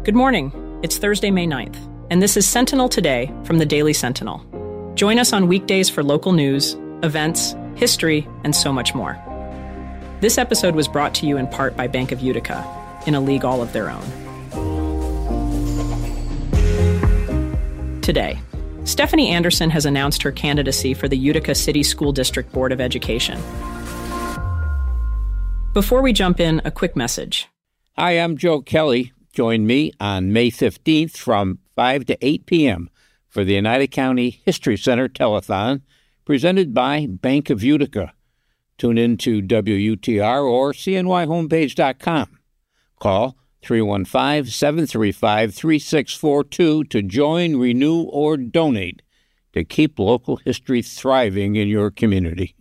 Good morning. It's Thursday, May 9th, and this is Sentinel Today from the Daily Sentinel. Join us on weekdays for local news, events, history, and so much more. This episode was brought to you in part by Bank of Utica, in a league all of their own. Today, Stephanie Anderson has announced her candidacy for the Utica City School District Board of Education. Before we jump in, a quick message. Hi, I'm Joe Kelly. Join me on May 15th from 5 to 8 p.m. for the Oneida County History Center Telethon, presented by Bank of Utica. Tune in to WUTR or CNYHomepage.com. Call 315-735-3642 to join, renew, or donate to keep local history thriving in your community.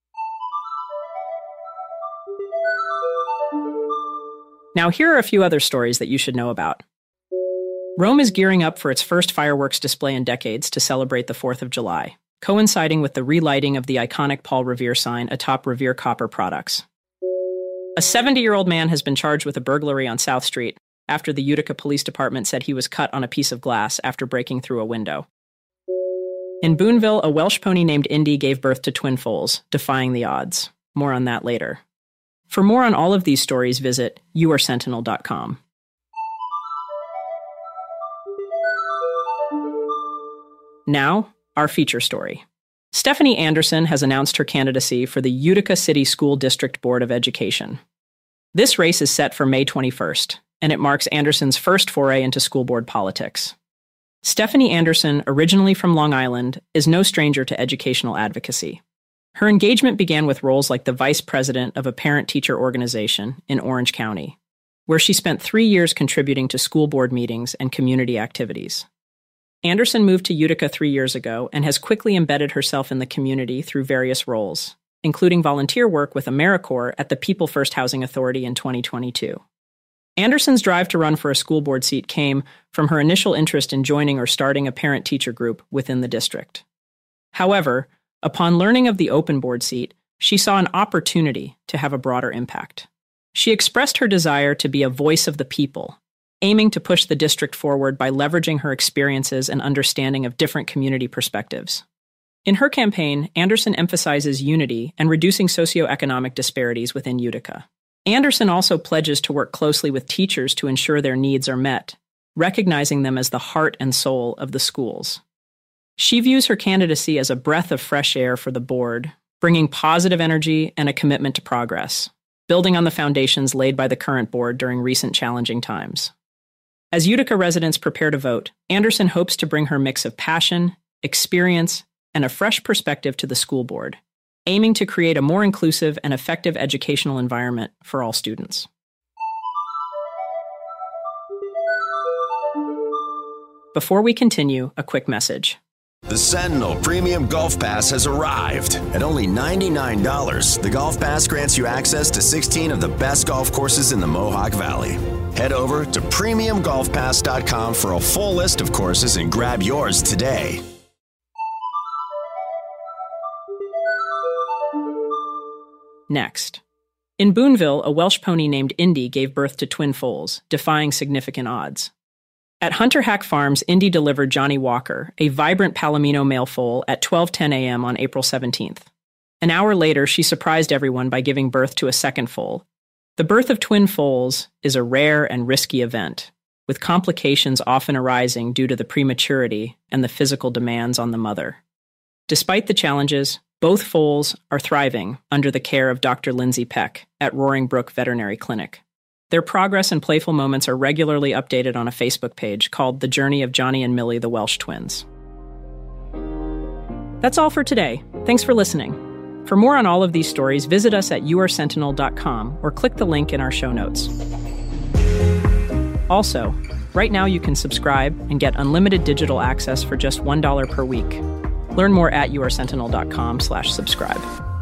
Now, here are a few other stories that you should know about. Rome is gearing up for its first fireworks display in decades to celebrate the 4th of July, coinciding with the relighting of the iconic Paul Revere sign atop Revere Copper Products. A 70-year-old man has been charged with a burglary on South Street after the Utica Police Department said he was cut on a piece of glass after breaking through a window. In Boonville, a Welsh pony named Indy gave birth to twin foals, defying the odds. More on that later. For more on all of these stories, visit yoursentinel.com. Now, our feature story. Stephanie Anderson has announced her candidacy for the Utica City School District Board of Education. This race is set for May 21st, and it marks Anderson's first foray into school board politics. Stephanie Anderson, originally from Long Island, is no stranger to educational advocacy. Her engagement began with roles like the vice president of a parent-teacher organization in Orange County, where she spent 3 years contributing to school board meetings and community activities. Anderson moved to Utica 3 years ago and has quickly embedded herself in the community through various roles, including volunteer work with AmeriCorps at the People First Housing Authority in 2022. Anderson's drive to run for a school board seat came from her initial interest in joining or starting a parent-teacher group within the district. However, upon learning of the open board seat, she saw an opportunity to have a broader impact. She expressed her desire to be a voice of the people, aiming to push the district forward by leveraging her experiences and understanding of different community perspectives. In her campaign, Anderson emphasizes unity and reducing socioeconomic disparities within Utica. Anderson also pledges to work closely with teachers to ensure their needs are met, recognizing them as the heart and soul of the schools. She views her candidacy as a breath of fresh air for the board, bringing positive energy and a commitment to progress, building on the foundations laid by the current board during recent challenging times. As Utica residents prepare to vote, Anderson hopes to bring her mix of passion, experience, and a fresh perspective to the school board, aiming to create a more inclusive and effective educational environment for all students. Before we continue, a quick message. The Sentinel Premium Golf Pass has arrived. At only $99, the Golf Pass grants you access to 16 of the best golf courses in the Mohawk Valley. Head over to premiumgolfpass.com for a full list of courses and grab yours today. Next. In Boonville, a Welsh pony named Indy gave birth to twin foals, defying significant odds. At Hunter Hack Farms, Indy delivered Johnny Walker, a vibrant Palomino male foal, at 12:10 a.m. on April 17th. An hour later, she surprised everyone by giving birth to a second foal. The birth of twin foals is a rare and risky event, with complications often arising due to the prematurity and the physical demands on the mother. Despite the challenges, both foals are thriving under the care of Dr. Lindsay Peck at Roaring Brook Veterinary Clinic. Their progress and playful moments are regularly updated on a Facebook page called The Journey of Johnny and Millie, the Welsh Twins. That's all for today. Thanks for listening. For more on all of these stories, visit us at yoursentinel.com or click the link in our show notes. Also, right now you can subscribe and get unlimited digital access for just $1 per week. Learn more at yoursentinel.com/subscribe.